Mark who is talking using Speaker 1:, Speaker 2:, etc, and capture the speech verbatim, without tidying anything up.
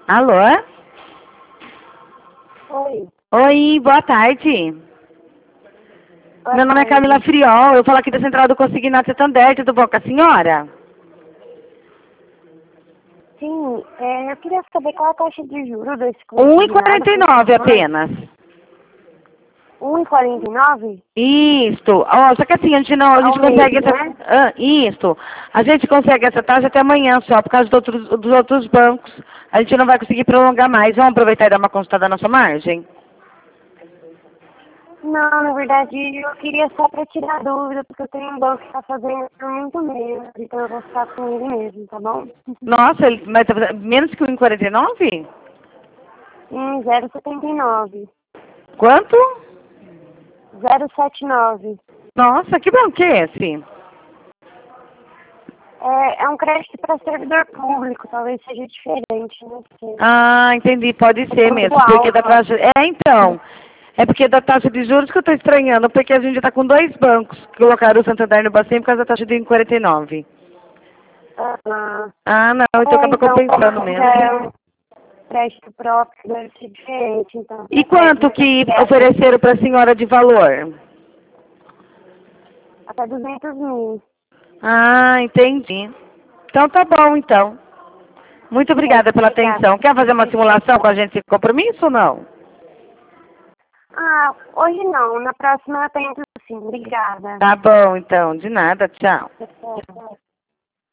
Speaker 1: Alô?
Speaker 2: Oi.
Speaker 1: Oi, boa tarde.
Speaker 2: Boa
Speaker 1: Meu nome é
Speaker 2: tarde.
Speaker 1: Camila Friol, eu falo aqui da Central do Consignato Santander, tudo bom com a senhora?
Speaker 2: Sim, é, eu queria saber qual a taxa de juros desse
Speaker 1: um e
Speaker 2: consignado,
Speaker 1: quarenta e
Speaker 2: por
Speaker 1: nove
Speaker 2: favor.
Speaker 1: apenas.
Speaker 2: um e quarenta e nove?
Speaker 1: Isto. Ó, só que assim, a gente não, a
Speaker 2: Ao
Speaker 1: gente
Speaker 2: mês,
Speaker 1: consegue essa,
Speaker 2: né?
Speaker 1: ah, isto. A gente consegue essa taxa até amanhã só, por causa do outros- dos outros bancos. A gente não vai conseguir prolongar mais. Vamos aproveitar e dar uma consultada na nossa margem?
Speaker 2: Não, na verdade, eu queria só para tirar dúvida, porque eu tenho um banco que está fazendo por muito menos, então eu vou ficar com ele mesmo, tá bom?
Speaker 1: Nossa, ele, mas tá fazendo menos que um e quarenta e nove?
Speaker 2: Em zero setenta e nove.
Speaker 1: Quanto?
Speaker 2: zero setenta e nove.
Speaker 1: Nossa, que banco que é esse?
Speaker 2: É, é um crédito para servidor público, talvez seja diferente, não sei.
Speaker 1: Ah, entendi, pode
Speaker 2: É
Speaker 1: ser
Speaker 2: muito
Speaker 1: mesmo, porque da
Speaker 2: alto.
Speaker 1: taxa... É, então, é porque da taxa de juros que eu estou estranhando, porque a gente está com dois bancos que colocaram o Santander no Bacen por causa da taxa de um e quarenta e nove.
Speaker 2: Ah,
Speaker 1: Ah, não, então
Speaker 2: é,
Speaker 1: acaba
Speaker 2: então,
Speaker 1: compensando
Speaker 2: como já é
Speaker 1: mesmo.
Speaker 2: um crédito próprio, deve ser diferente, então.
Speaker 1: E
Speaker 2: Prefere
Speaker 1: quanto
Speaker 2: deixar
Speaker 1: que
Speaker 2: quieto.
Speaker 1: ofereceram para a senhora de valor?
Speaker 2: Até duzentos mil.
Speaker 1: Ah, entendi. Então tá bom, então. Muito obrigada
Speaker 2: Certo,
Speaker 1: pela
Speaker 2: obrigada.
Speaker 1: atenção. Quer fazer uma simulação com a gente sem compromisso ou não?
Speaker 2: Ah, hoje não. Na próxima eu tento sim. Obrigada.
Speaker 1: Tá bom, então. De nada. Tchau.
Speaker 2: Tchau.